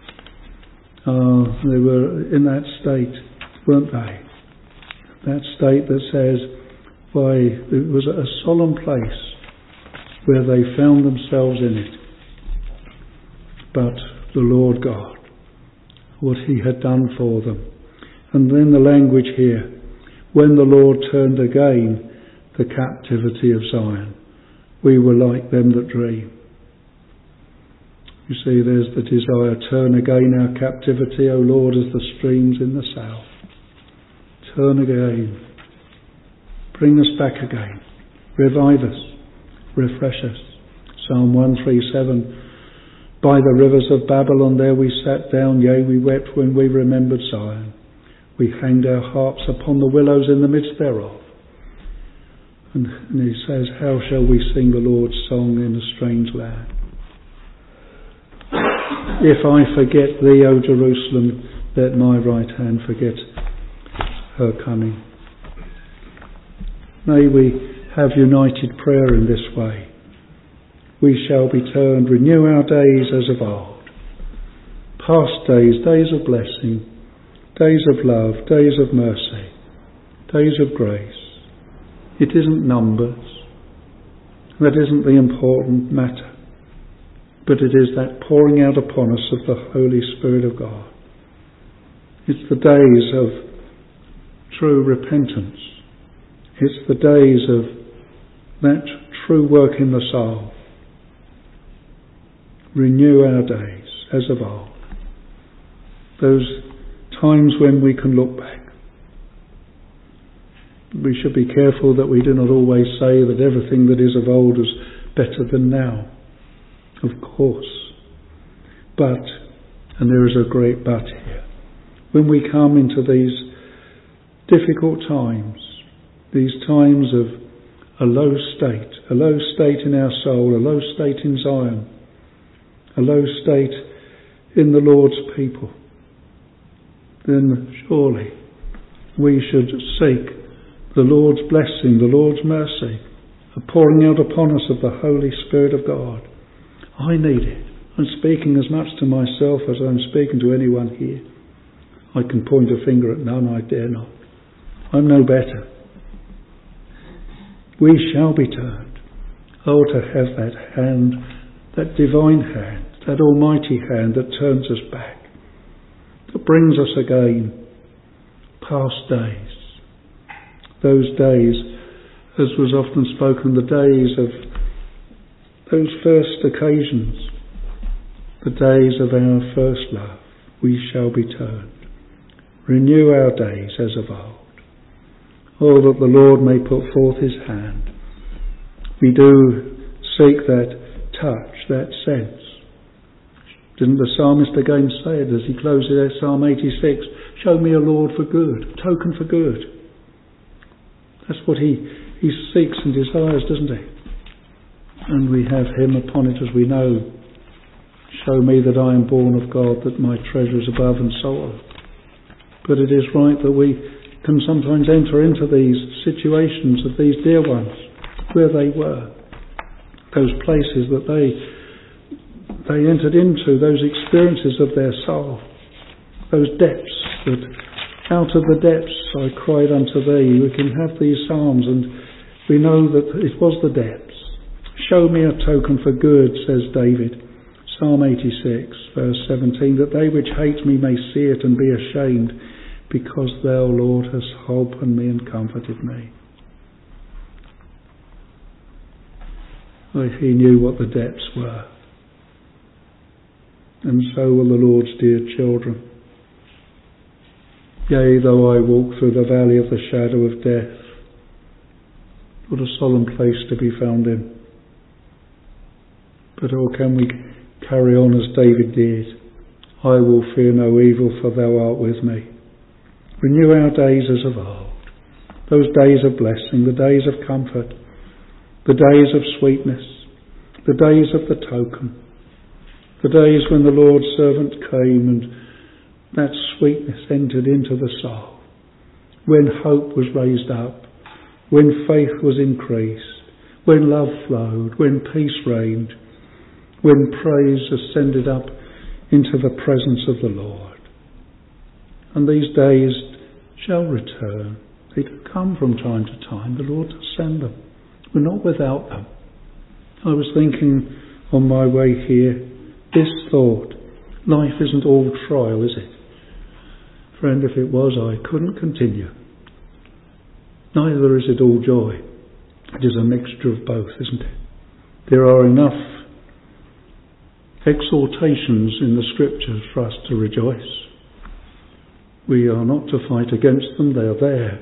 They were in that state, weren't they? That state that says, why, it was a solemn place where they found themselves in it. But the Lord God, what He had done for them. And then the language here, when the Lord turned again the captivity of Zion, we were like them that dream. You see, there's the desire, turn again our captivity, O Lord, as the streams in the south. Turn again. Bring us back again. Revive us. Refresh us. Psalm 137. By the rivers of Babylon there we sat down, yea, we wept when we remembered Zion. We hanged our harps upon the willows in the midst thereof. And he says, how shall we sing the Lord's song in a strange land? If I forget thee, O Jerusalem, let my right hand forget her coming. May we have united prayer in this way. We shall be turned, renew our days as of old. Past days, days of blessing, days of love, days of mercy, days of grace. It isn't numbers. That isn't the important matter. But it is that pouring out upon us of the Holy Spirit of God. It's the days of true repentance. It's the days of that true work in the soul. Renew our days as of old. Those times when we can look back. We should be careful that we do not always say that everything that is of old is better than now. Of course. But, and there is a great but here, when we come into these difficult times, these times of a low state in our soul, a low state in Zion, a low state in the Lord's people, then surely we should seek the Lord's blessing, the Lord's mercy, a pouring out upon us of the Holy Spirit of God. I need it. I'm speaking as much to myself as I'm speaking to anyone here. I can point a finger at none, I dare not. I'm no better. We shall be turned. Oh, to have that hand, that divine hand, that almighty hand that turns us back, that brings us again past days. Those days, as was often spoken, the days of those first occasions, the days of our first love. We shall be turned. Renew our days as of old. Oh, that the Lord may put forth his hand. We do seek that touch, that sense. Didn't the psalmist again say it as he closes out Psalm 86? Show me a Lord for good, a token for good. That's what he seeks and desires, doesn't he? And we have him upon it as we know. Show me that I am born of God, that my treasure is above, and so on. But it is right that we can sometimes enter into these situations of these dear ones, where they were, those places that they entered into, those experiences of their soul, those depths that out of the depths I cried unto thee. We can have these psalms and we know that it was the depths. Show me a token for good, says David. Psalm 86, verse 17, that they which hate me may see it and be ashamed, because thou, Lord, hast holpen me and comforted me. He knew what the depths were. And so will the Lord's dear children. Yea, though I walk through the valley of the shadow of death, what a solemn place to be found in. But oh, can we carry on as David did? I will fear no evil, for thou art with me. Renew our days as of old. Those days of blessing, the days of comfort, the days of sweetness, the days of the token, the days when the Lord's servant came and that sweetness entered into the soul, when hope was raised up, when faith was increased, when love flowed, when peace reigned, when praise ascended up into the presence of the Lord. And these days shall return. They do come from time to time. The Lord does send them. We're not without them. I was thinking on my way here, this thought, life isn't all trial, is it? Friend, if it was, I couldn't continue. Neither is it all joy. It is a mixture of both, isn't it? There are enough exhortations in the Scriptures for us to rejoice. We are not to fight against them, they are there.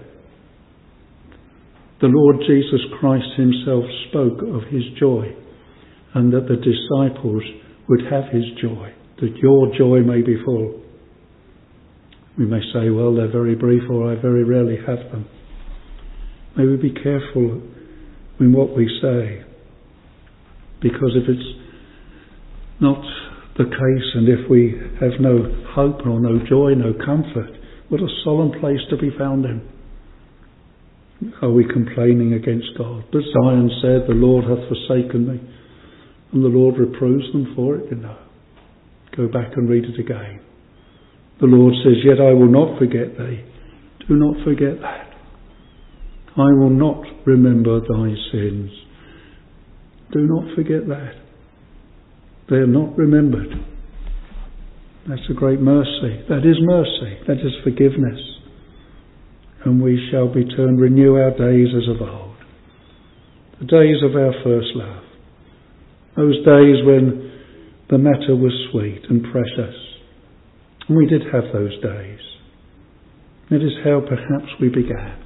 The Lord Jesus Christ himself spoke of his joy, and that the disciples would have his joy, that your joy may be full. We may say, well, they're very brief, or I very rarely have them. May we be careful in what we say, because if it's not the case, and if we have no hope or no joy, no comfort, what a solemn place to be found in. Are we complaining against God? But Zion said, the Lord hath forsaken me, and the Lord reproves them for it, Go back and read it again. The Lord says, yet I will not forget thee. Do not forget that. I will not remember thy sins. Do not forget that. They are not remembered. That's a great mercy. That is mercy. That is forgiveness. And we shall be turned, renew our days as of old. The days of our first love. Those days when the matter was sweet and precious. And we did have those days. It is how perhaps we began.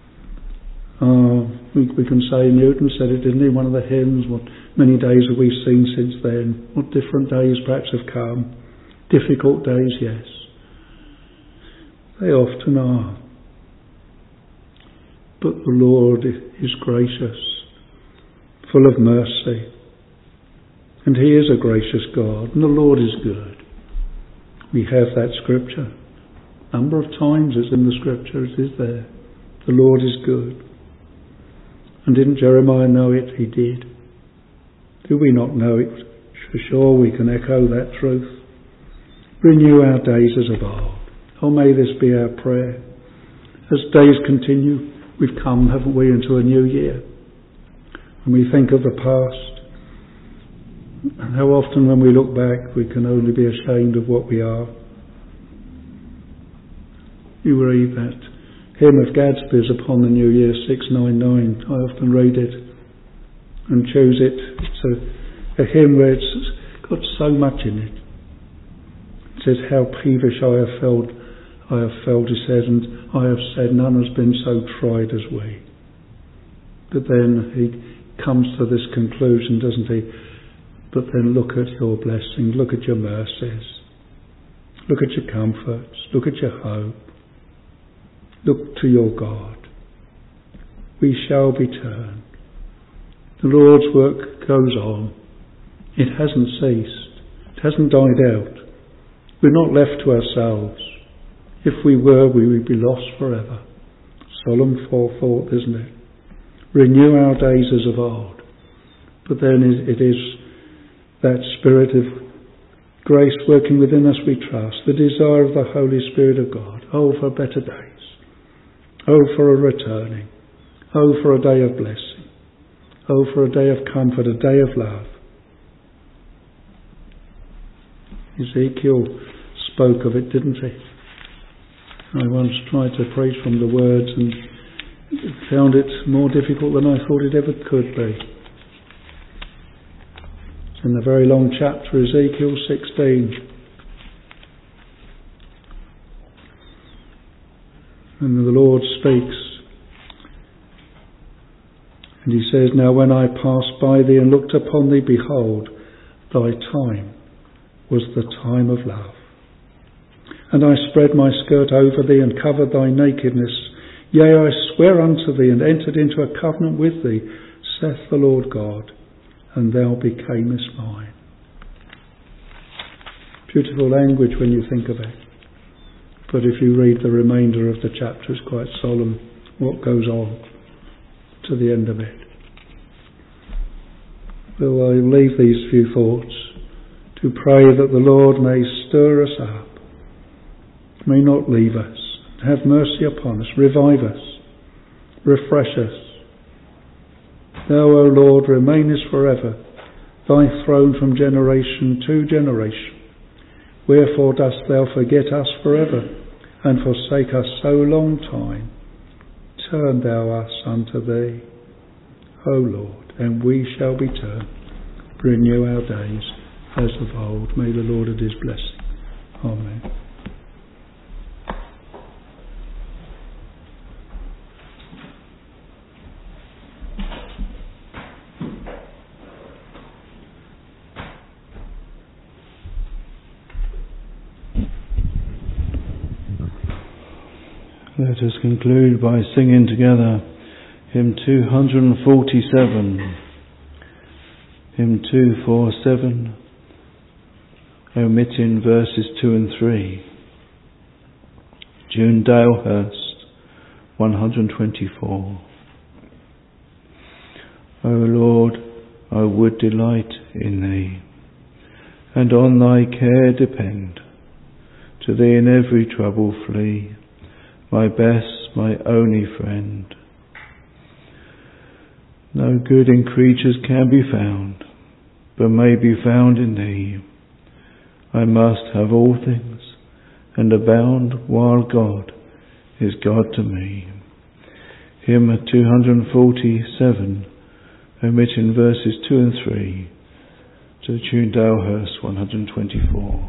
We can say, Newton said it, didn't he, one of the hymns, what many days have we seen since then? What different days perhaps have come. Difficult days, yes. They often are. But the Lord is gracious, full of mercy. And he is a gracious God, and the Lord is good. We have that scripture. A number of times it's in the scripture, it is there. The Lord is good. And didn't Jeremiah know it? He did. Do we not know it? For sure we can echo that truth. Renew our days as of old. Oh, may this be our prayer. As days continue, we've come, haven't we, into a new year. And we think of the past. And how often when we look back, we can only be ashamed of what we are. You read that hymn of Gadsby's upon the New Year, 699. I often read it and choose it. It's a hymn where it's got so much in it. It says, how peevish I have felt, he says, and I have said none has been so tried as we. But then he comes to this conclusion, doesn't he? But then look at your blessings, look at your mercies, look at your comforts, look at your hope. Look to your God. We shall be turned. The Lord's work goes on. It hasn't ceased. It hasn't died out. We're not left to ourselves. If we were, we would be lost forever. Solemn forethought, isn't it? Renew our days as of old. But then it is that Spirit of grace working within us, we trust. The desire of the Holy Spirit of God. Oh, for better days. Oh, for a returning. Oh, for a day of blessing. Oh, for a day of comfort, a day of love. Ezekiel spoke of it, didn't he? I once tried to preach from the words and found it more difficult than I thought it ever could be. It's in the very long chapter, Ezekiel 16. And the Lord speaks. And he says, now when I passed by thee and looked upon thee, behold, thy time was the time of love. And I spread my skirt over thee and covered thy nakedness. Yea, I swear unto thee and entered into a covenant with thee, saith the Lord God, and thou becamest mine. Beautiful language when you think of it. But if you read the remainder of the chapter, it's quite solemn what goes on to the end of it. Well, I leave these few thoughts to pray that the Lord may stir us up, may not leave us, have mercy upon us, revive us, refresh us. Thou, O Lord, remainest forever, thy throne from generation to generation. Wherefore dost thou forget us forever, and forsake us so long time? Turn thou us unto thee, O Lord, and we shall be turned. Renew our days as of old. May the Lord add his blessing. Amen. Let us conclude by singing together hymn 247, hymn 247, omitting verses 2 and 3. June Dalehurst, 124. O Lord, I would delight in thee, and on thy care depend. To thee in every trouble flee, my best, my only friend. No good in creatures can be found, but may be found in thee. I must have all things, and abound while God is God to me. Hymn 247, omitting verses 2 and 3, to the tune Dalehurst 124.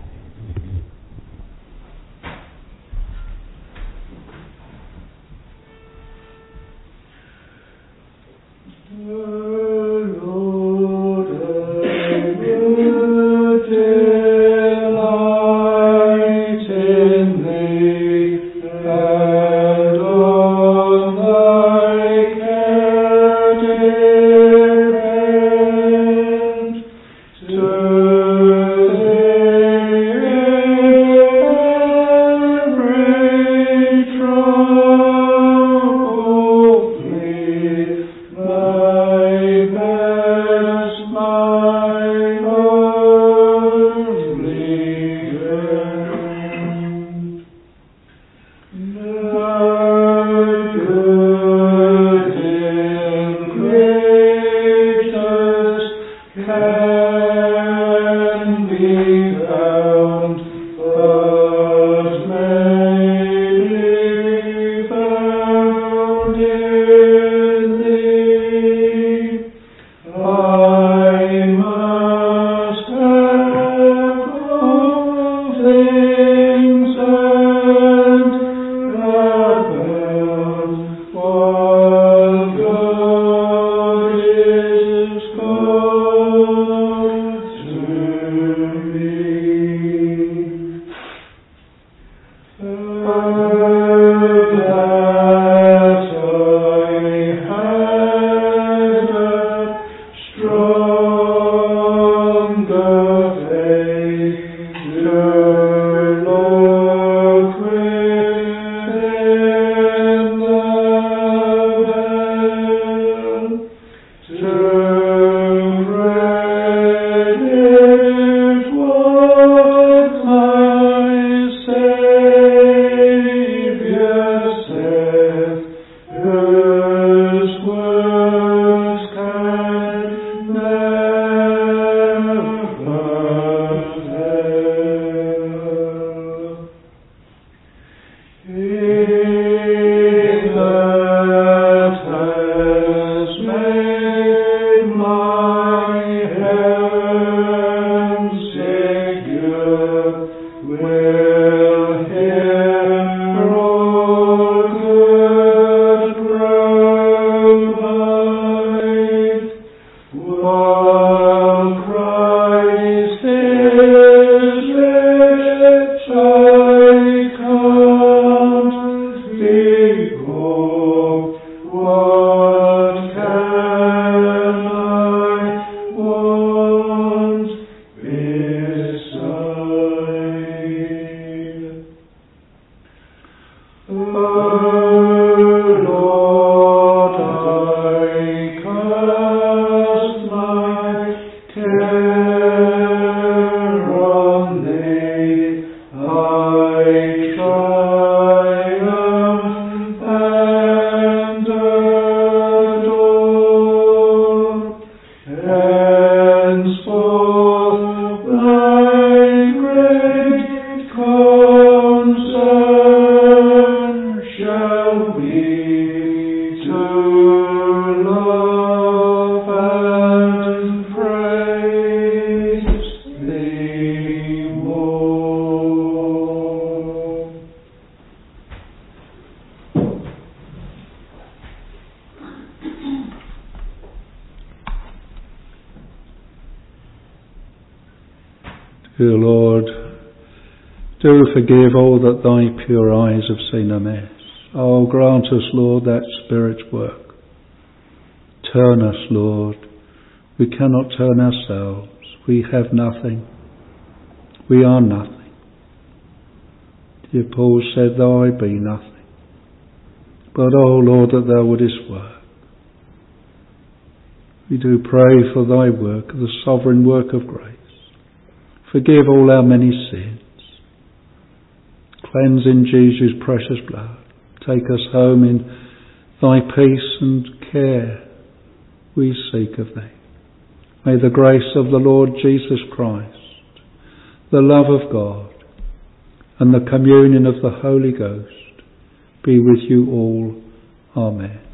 Shall O Lord, do forgive all that thy pure eyes have seen amiss. Oh, grant us, Lord, that Spirit's work. Turn us, Lord. We cannot turn ourselves. We have nothing. We are nothing. Dear Paul said, though I be nothing. But, oh Lord, that thou wouldest work. We do pray for thy work, the sovereign work of grace. Forgive all our many sins. Cleanse in Jesus' precious blood. Take us home in thy peace and care we seek of thee. May the grace of the Lord Jesus Christ, the love of God, and the communion of the Holy Ghost be with you all. Amen.